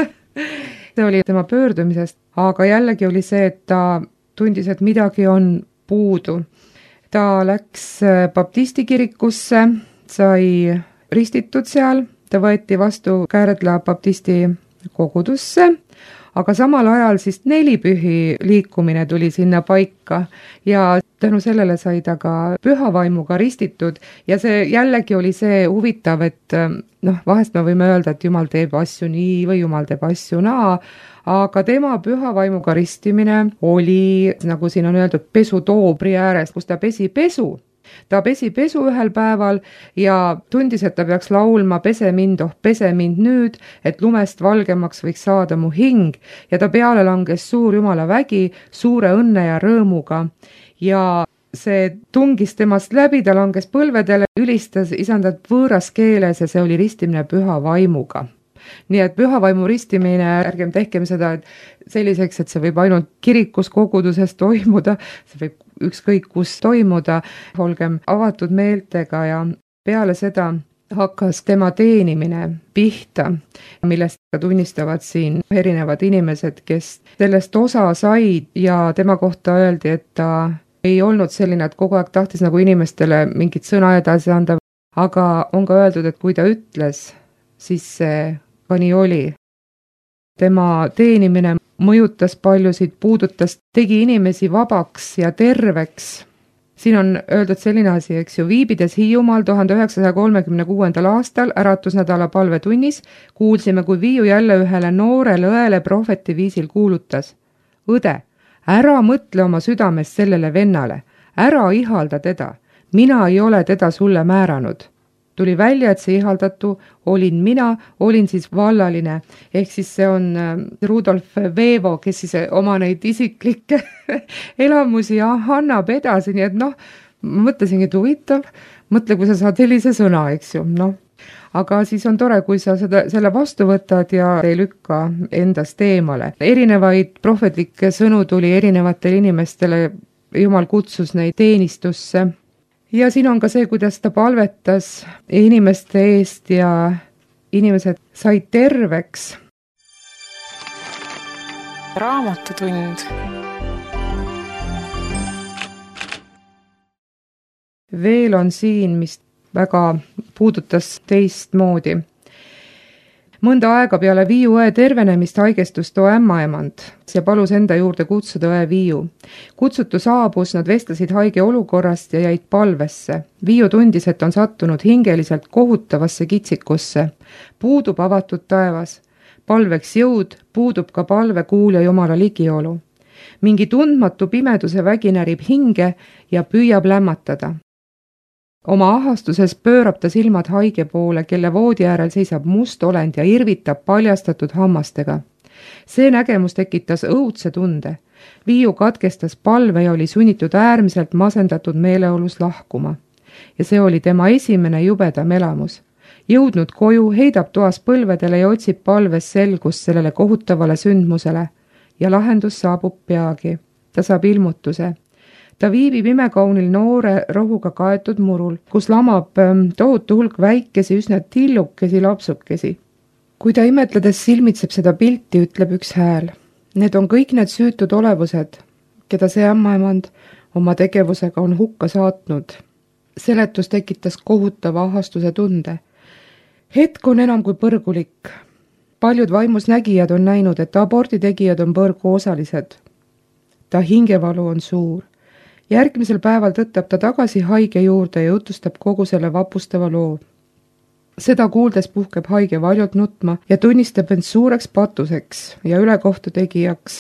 See oli tema pöördumisest, aga jällegi oli see, et ta tundis, et midagi on puudu. Ta läks baptisti kirikusse, sai ristitud seal, ta võeti vastu Kärdla baptisti kogudusse, aga samal ajal siis 4 pühi liikumine tuli sinna paika ja tänu sellele sai ta ka püha vaimuga ristitud ja see jällegi oli see huvitav, et vahest me võime öelda, et Jumal teeb asju nii või Jumal teeb asju naa, aga tema püha vaimuga ristimine oli, nagu siin on öeldud, pesutoobri ääres, kus ta pesi pesu. Ta pesi pesu ühel päeval ja tundis, et ta peaks laulma pese mind, oh pese mind nüüd, et lumest valgemaks võiks saada mu hing ja ta peale langes suur Jumala vägi suure õnne ja rõõmuga ja see tungis temast läbi, ta langes põlvedele, ülistas isandat võõras keeles ja see oli ristimine püha vaimuga. Nii et püha vaimu ristimine, ärgem tehkem seda et selliseks, et see võib ainult kirikus koguduses toimuda, see võib ükskõik kus toimuda, olgem avatud meeltega ja peale seda hakkas tema teenimine pihta, millest ka tunnistavad siin erinevad inimesed, kes sellest osa said ja tema kohta öeldi, et ta ei olnud selline, et kogu aeg tahtis nagu inimestele mingit sõna edasi anda, aga on ka öeldud, et kui ta ütles, siis see ka nii oli. Tema teenimine mõjutas paljusid, puudutas, tegi inimesi vabaks ja terveks siin on öeldud selline asi, eks ju, viibides Hiiumaal 1936. aastal äratusnädala palvetunnis, kuulsime, kui Viiu jälle ühele noorele õele prohveti viisil kuulutas. Õde, ära mõtle oma südames sellele vennale, ära ihalda teda, mina ei ole teda sulle määranud. Tuli välja, et see ihaldatu olin mina, olin siis vallaline, ehk siis see on Rudolf Veevo, kes siis oma neid isiklikke elamusi annab edasi, nii et noh, mõtlesingi, et huvitav, mõtle, kui sa saad sellise sõna, eks ju, noh. Aga siis on tore, kui sa selle vastu võtad ja ei lükka endast eemale. Erinevaid prohvetlikke sõnu tuli erinevatele inimestele, Jumal kutsus neid teenistusse. Ja siin on ka see, kuidas ta palvetas inimeste eest ja inimesed said terveks. Raamatutund. Veel on siin, mis väga puudutas teistmoodi. Mõnda aega peale Viiu õe tervenemist haigestus too ämmaemand ja palus enda juurde kutsuda õe Viiu. Kutsutu saabus, nad vestlesid haige olukorrast ja jäid palvesse. Viiu tundis, et on sattunud hingeliselt kohutavasse kitsikusse. Puudub avatud taevas. Palveks jõud, puudub ka palve kuulja Jumala ligiolu. Mingi tundmatu pimeduse vägi närib hinge ja püüab lämmatada. Oma ahastuses pöörab ta silmad haige poole, kelle voodi äärel seisab must olend ja irvitab paljastatud hammastega. See nägemus tekitas õudse tunde. Viiu katkestas palve ja oli sunnitud äärmiselt masendatud meeleolus lahkuma. Ja see oli tema esimene jubedam elamus. Jõudnud koju, heidab toas põlvedele ja otsib palves selgust sellele kohutavale sündmusele. Ja lahendus saabub peagi. Ta saab ilmutuse. Ta viibib imekaunil noore rohuga kaetud murul, kus lamab tohutu hulk väikesi, üsna tillukesi lapsukesi. Kui ta imetledes silmitseb seda pilti, ütleb üks hääl. Need on kõik need süütud olevused, keda see ämmaemand oma tegevusega on hukka saatnud. Seletus tekitas kohutava ahastuse tunde. Hetk on enam kui põrgulik. Paljud vaimus nägijad on näinud, et abordi tegijad on põrgu osalised. Ta hingevalu on suur. Järgmisel päeval tõttab ta tagasi haige juurde ja jutustab kogu selle vapustava loo. Seda kuuldes puhkeb haige valjult nutma ja tunnistab end suureks patuseks ja ülekohtu tegijaks.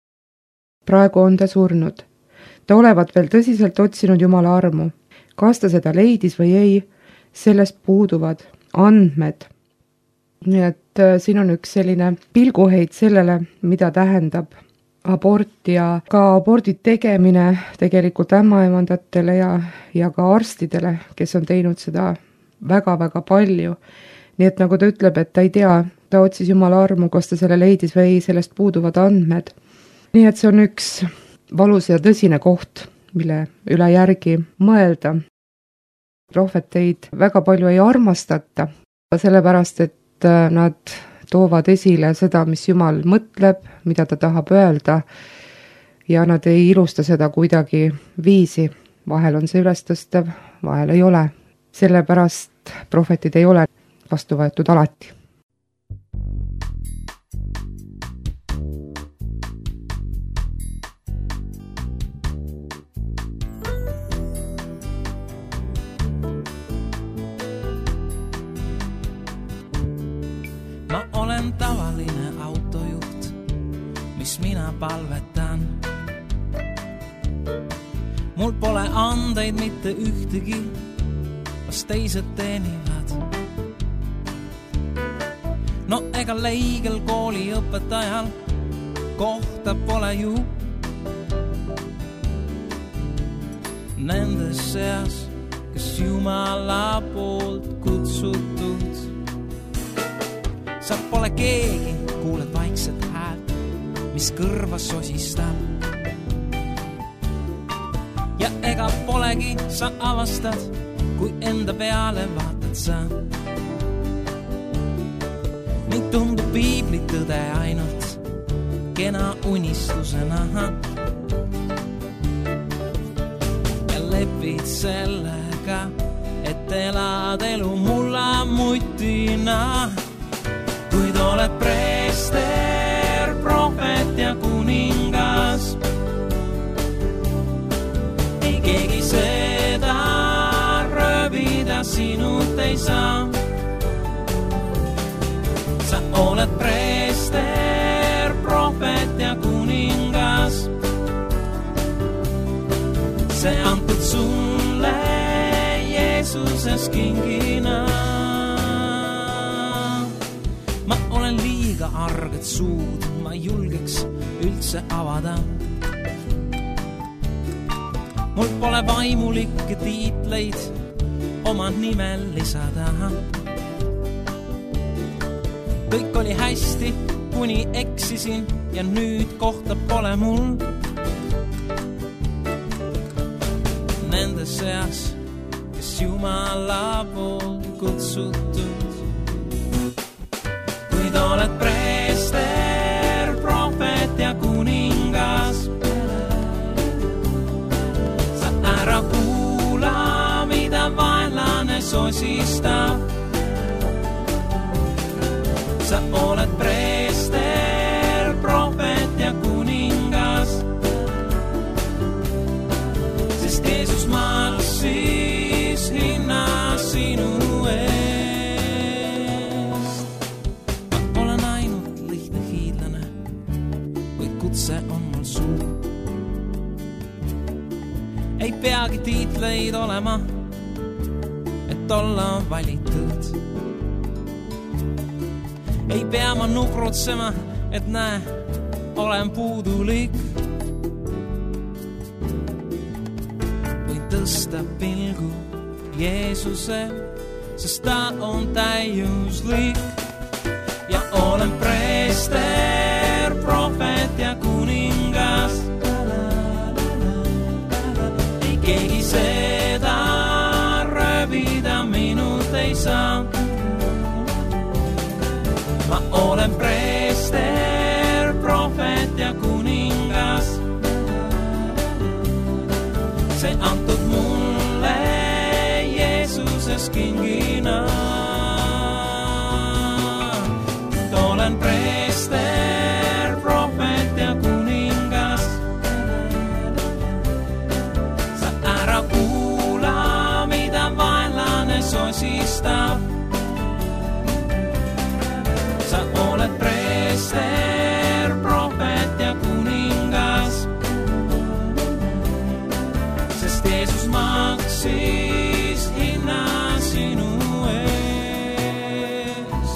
Praegu on ta surnud. Ta olevat veel tõsiselt otsinud Jumala armu. Kas ta seda leidis või ei, sellest puuduvad andmed. Nii et siin on üks selline pilguheid sellele, mida tähendab abort ja ka abordi tegemine tegelikult ämmaemandatele ja ka arstidele, kes on teinud seda väga-väga palju. Nii et nagu ta ütleb, et ta ei tea, ta otsis Jumala armu, kas ta selle leidis või ei, sellest puuduvad andmed. Nii et see on üks valus ja tõsine koht, mille üle järgi mõelda. Prohveteid väga palju ei armastata, sellepärast, et nad toovad esile seda, mis Jumal mõtleb, mida ta tahab öelda ja nad ei ilusta seda kuidagi viisi. Vahel on see ülestõstev, vahel ei ole. Sellepärast prohvetid ei ole vastu võetud alati. Ma olen tavaline autojuht, mis mina palvetan. Mul pole andeid mitte ühtegi, kas teised teenivad. No ega leigel kooli õpetajal kohta pole ju. Nendes seas, kes Jumala poolt kutsutud. Sa pole keegi, kuuled vaikset häält, mis kõrva sosistab. Ja ega polegi, sa avastad, kui enda peale vaatad sa. Ning tundub piibli tõde ainult kena unistusena. Ja lepid sellega, et elad elu mulla mutina. Kuid oled preester, prohvet ja kuningas. Ei keegi see ei saa. Sa oled preester, prohvet ja kuningas. See antud sulle Jeesuses kingina. Ma olen liiga arget suud, ma ei julgeks üldse avada. Mul pole vaimulikke tiitleid oma nimel lisada. Kõik oli hästi, kuni eksisin ja nüüd kohta pole mul. Nende seas, kes Jumala poolt kutsutud. Kuid oled preester, prohvet ja kuningas. Sa ära kuula, mida vaenlane sosistab. Sa oled preester, prohvet ja kuningas. Sest Jeesus maksis hinna sinu eest. Ma olen ainult lihtne hiidlane, kuid kutse on mul suur. Ei peagi tiitleid olema, et olla valitud. Ei pea ma nukrutsema, et näe, olen puudulik. Võin tõsta pilgu Jeesuse, sest ta on täiuslik. Ja olen preester, prohvet ja kuningas. Ei keegi seda röövida minult ei saa. Ma olen preester, prohvet ja kuningas. See antud mulle Jeesuses kingina. Olen preester, prohvet ja kuningas. Sa ära kuula, mida vaenlane sosistab. Sa oled preester, prohvet ja kuningas. Sest Jeesus maksis hinna sinu eest.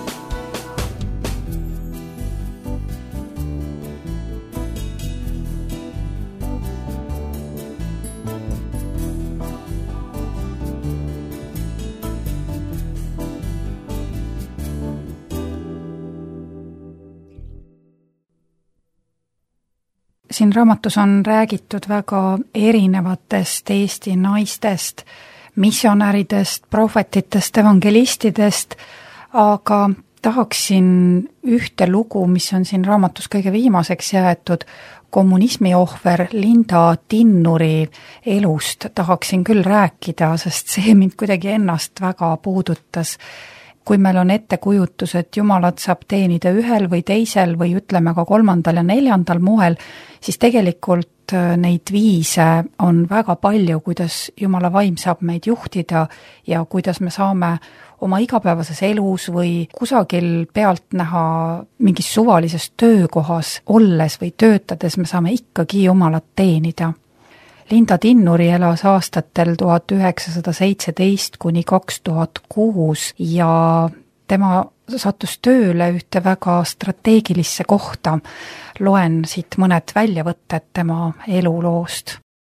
Siin raamatus on räägitud väga erinevatest Eesti naistest, missionäridest, prohvetitest, evangelistidest, aga tahaksin ühte lugu, mis on siin raamatus kõige viimaseks jäetud, kommunismi ohver Linda Tinnuri elust tahaksin küll rääkida, sest see mind kuidagi ennast väga puudutas. Kui meil on ettekujutus, et Jumalat saab teenida ühel või teisel või ütleme ka 3. ja 4. moel, siis tegelikult neid viise on väga palju, kuidas Jumala vaim saab meid juhtida ja kuidas me saame oma igapäevases elus või kusagil pealtnäha mingis suvalises töökohas olles või töötades me saame ikkagi Jumalat teenida. Linda Tinnuri elas aastatel 1917 kuni 2006 ja tema sattus tööle ühte väga strateegilisse kohta. Loen siit mõned väljavõtted tema eluloost.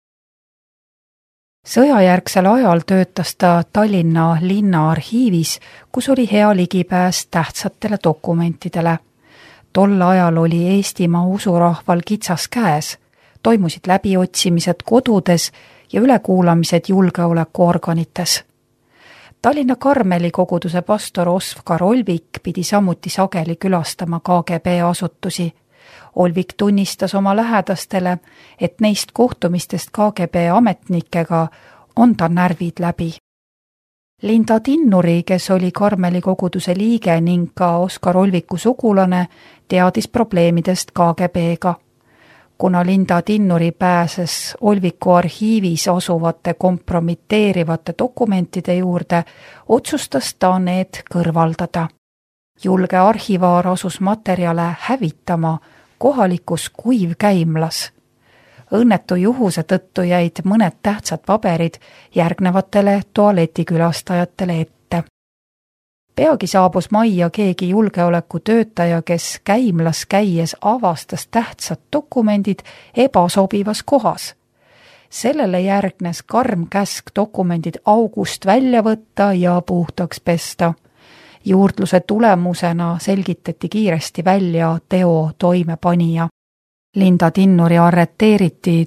Sõjajärgsel ajal töötas ta Tallinna linnaarhiivis, kus oli hea ligipääs tähtsatele dokumentidele. Tol ajal oli Eestimaa usurahval kitsas käes. Toimusid läbiotsimised kodudes ja ülekuulamised julgeolekuorganites. Tallinna Karmeli koguduse pastor Oskar Olvik pidi samuti sageli külastama KGB asutusi. Olvik tunnistas oma lähedastele, et neist kohtumistest KGB ametnikega on ta närvid läbi. Linda Tinnuri, kes oli Karmeli koguduse liige ning ka Oskar Olviku sugulane, teadis probleemidest KGB-ga. Kuna Linda Tinnuri pääses Olviku arhiivis asuvate kompromiteerivate dokumentide juurde, otsustas ta need kõrvaldada. Julge arhivaar asus materjale hävitama kohalikus kuivkäimlas. Õnnetu juhuse tõttu jäid mõned tähtsad paberid järgnevatele tualetikülastajatele ette. Peagi saabus majja keegi julgeolekutöötaja, kes käimlas käies avastas tähtsad dokumendid ebasobivas kohas. Sellele järgnes karm käsk dokumendid august välja võtta ja puhtaks pesta. Juurdluse tulemusena selgitati kiiresti välja teo toimepanija. Linda Tinnuri arreteeriti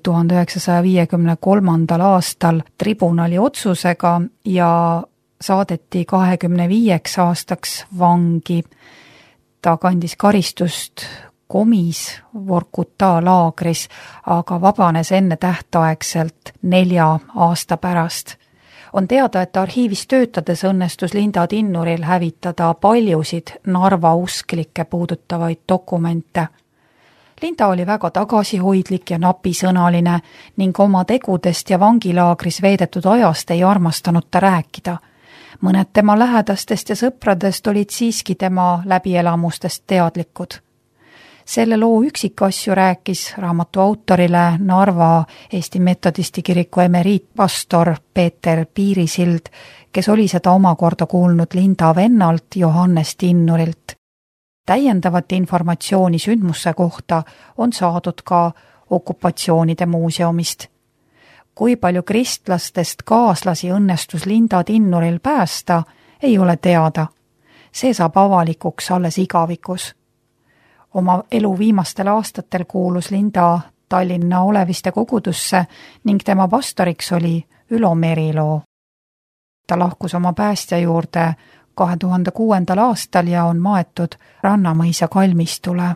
1953. aastal tribunali otsusega ja saadeti 25 aastaks vangi. Ta kandis karistust Komis Vorkuta laagris, aga vabanes ennetähtaegselt 4 aasta pärast. On teada, et arhiivis töötades õnnestus Linda Tinnuril hävitada paljusid Narva usklikke puudutavaid dokumente. Linda oli väga tagasihoidlik ja napisõnaline ning oma tegudest ja vangilaagris veedetud ajast ei armastanud ta rääkida. Mõned tema lähedastest ja sõpradest olid siiski tema läbielamustest teadlikud. Selle loo üksikasju rääkis raamatu autorile Narva Eesti Metodisti kiriku emeriitpastor Peeter Piirisild, kes oli seda omakorda kuulnud Linda vennalt Johannes Tinnurilt. Täiendavat informatsiooni sündmusse kohta on saadud ka okupatsioonide muuseumist. Kui palju kristlastest kaaslasi õnnestus Linda Tinnuril päästa, ei ole teada. See saab avalikuks alles igavikus. Oma elu viimastel aastatel kuulus Linda Tallinna Oleviste kogudusse ning tema pastoriks oli Ülo Meriloo. Ta lahkus oma päästja juurde 2006. aastal ja on maetud Rannamõisa kalmistule.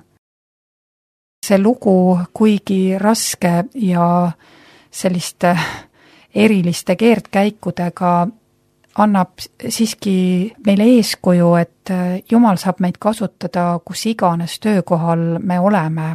See lugu, kuigi raske ja selliste eriliste keerdkäikudega, annab siiski meile eeskuju, et Jumal saab meid kasutada kus iganes töökohal me oleme.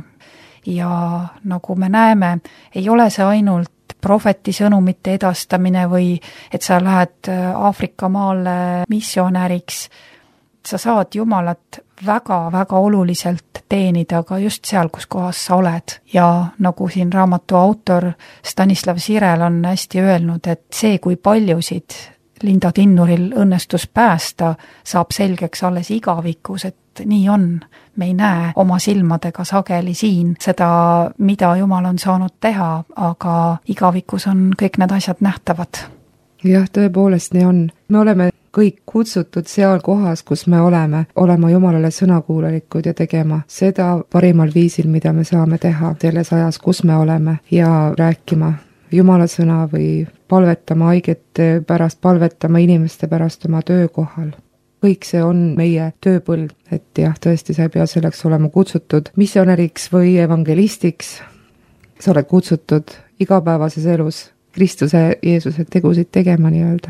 Ja nagu me näeme, ei ole see ainult prohveti sõnumite edastamine või et sa lähed Aafrika maale missionäriks. Sa saad Jumalat väga-väga oluliselt teenida ka just seal, kus kohas sa oled. Ja nagu siin raamatu autor Stanislav Sirel on hästi öelnud, et see, kui paljusid Linda Tinnuril õnnestus päästa, saab selgeks alles igavikus, et nii on. Me ei näe oma silmadega sageli siin seda, mida Jumal on saanud teha, aga igavikus on kõik need asjad nähtavad. Jah, tõepoolest nii on. Me oleme kõik kutsutud seal kohas, kus me olema Jumalale sõnakuulelikud ja tegema seda parimal viisil, mida me saame teha selles ajas, kus me oleme ja rääkima Jumala sõna või palvetama haigete pärast, palvetama inimeste pärast oma töökohal. Kõik see on meie tööpõld, et jah, tõesti, sa ei pea selleks olema kutsutud missionäriks või evangelistiks. Sa oled kutsutud igapäevases elus Kristuse Jeesuse tegusid tegema nii-öelda.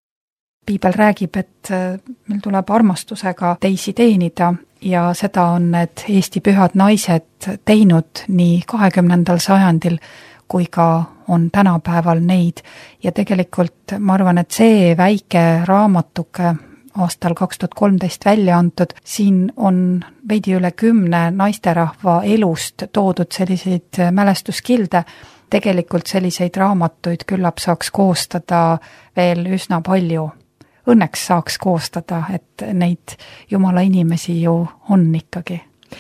Piibel räägib, et meil tuleb armastusega teisi teenida ja seda on need Eesti pühad naised teinud nii 20. sajandil kui ka on tänapäeval neid. Ja tegelikult ma arvan, et see väike raamatuke aastal 2013 välja antud, siin on veidi üle 10 naisterahva elust toodud selliseid mälestuskilde. Tegelikult selliseid raamatuid küllap saaks koostada veel üsna palju. Õnneks saaks koostada, et neid Jumala inimesi ju on ikkagi.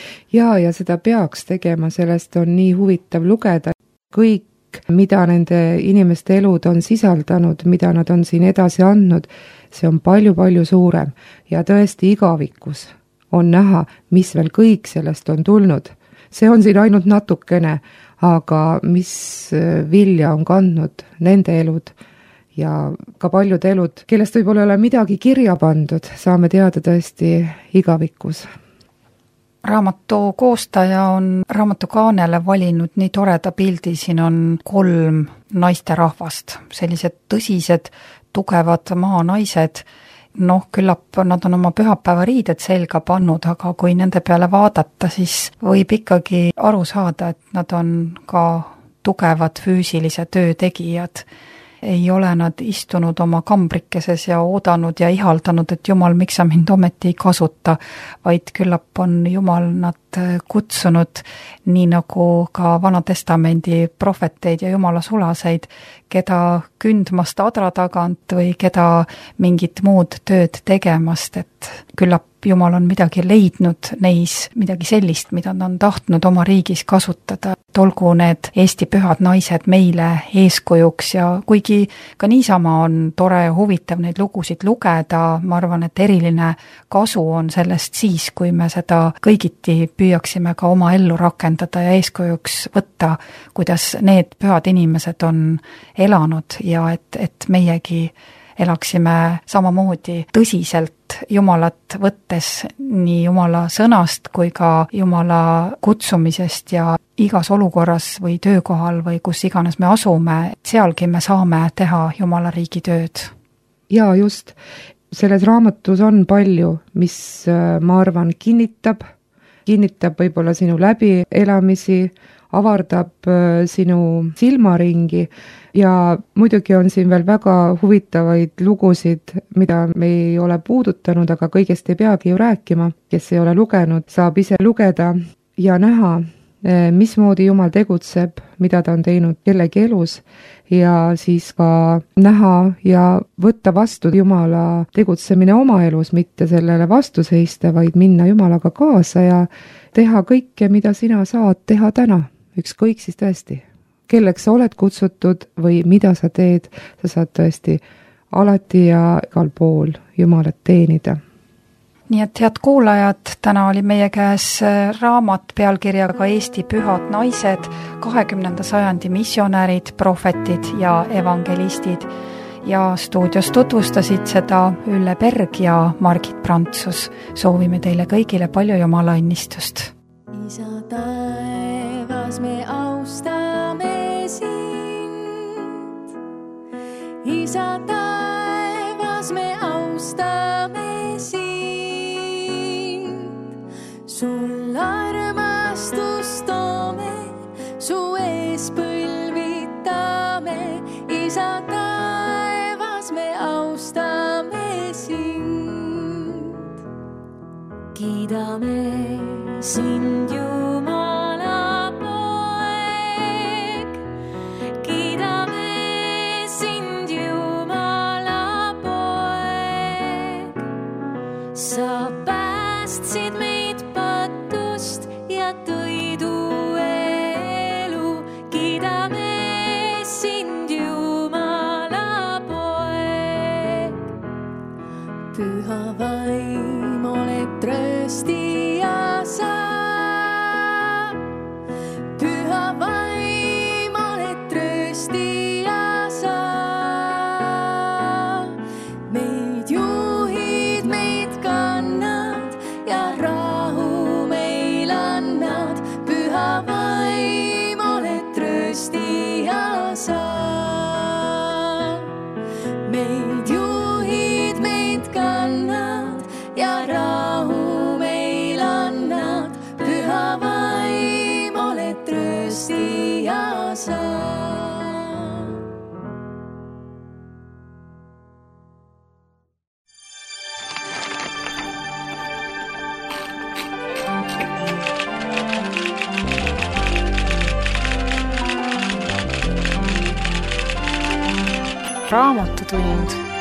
Ja seda peaks tegema, sellest on nii huvitav lugeda. Kõik, mida nende inimeste elud on sisaldanud, mida nad on siin edasi andnud, see on palju-palju suurem. Ja tõesti igavikus on näha, mis veel kõik sellest on tulnud. See on siin ainult natukene, aga mis vilja on kandnud nende elud ja ka paljud elud, kellest võib-olla ei ole midagi kirja pandud, saame teada tõesti igavikus. Raamatu koostaja on raamatukaanele valinud nii toreda pildi, siin on 3 naisterahvast, sellised tõsised, tugevad maanaised küllap nad on oma pühapäevariided selga pannud, aga kui nende peale vaadata, siis võib ikkagi aru saada, et nad on ka tugevad füüsilise töö tegijad. Ei ole nad istunud oma kambrikeses ja oodanud ja ihaldanud, et Jumal, miks sa mind ometi ei kasuta, vaid küllap on Jumal nad kutsunud, nii nagu ka Vana Testamendi prohveteid ja Jumala sulaseid, keda kündmast adra tagant või keda mingit muud tööd tegemast, et küllap Jumal on midagi leidnud neis, midagi sellist, mida ta on tahtnud oma riigis kasutada. Olgu need Eesti pühad naised meile eeskujuks ja kuigi ka niisama on tore ja huvitav neid lugusid lugeda, ma arvan, et eriline kasu on sellest siis, kui me seda kõigiti püüaksime ka oma ellu rakendada ja eeskujuks võtta, kuidas need pühad inimesed on elanud ja et meiegi elaksime samamoodi tõsiselt Jumalat võttes nii Jumala sõnast kui ka Jumala kutsumisest ja igas olukorras või töökohal või kus iganes me asume, sealgi me saame teha Jumala riigi tööd. Jaa, just. Selles raamatus on palju, mis ma arvan kinnitab võib-olla sinu läbielamisi, avardab sinu silmaringi ja muidugi on siin veel väga huvitavaid lugusid, mida me ei ole puudutanud, aga kõigest ei peagi ju rääkima. Kes ei ole lugenud, saab ise lugeda ja näha, mismoodi Jumal tegutseb, mida ta on teinud kellegi elus ja siis ka näha ja võtta vastu Jumala tegutsemine oma elus, mitte sellele vastu seista, vaid minna Jumalaga kaasa ja teha kõike, mida sina saad teha täna, ükskõik siis tõesti. Kelleks sa oled kutsutud või mida sa teed, sa saad tõesti alati ja igal pool Jumalat teenida. Nii et head kuulajad, täna oli meie käes raamat pealkirjaga Eesti pühad naised, 20. sajandi missionärid, prohvetid ja evangelistid. Ja stuudios tutvustasid seda Ülle Berg ja Margit Prantsus. Soovime teile kõigile palju Jumala õnnistust. Isa taevas, me austame sind. Isa taevas, me austame sind. Sul armastust toome, su ees põlvitame. Isa taevas, me austame sind. Kiidame sind, Jumala poeg. Kiidame sind, Jumala poeg. Sa päästsid meid patust ja tõid uue elu. Kiidame sind, Jumala poeg. Püha vaim, oled tröstija sa. Püha vaim, oled tröstija sa. Meid juhid, meid kannad ja rahu meil annad. Püha vaim, oled tröstija sa. Meid juhid, meid kannad ja rahu meil annad. Püha vaim, oled tröstija sa. Raamatutund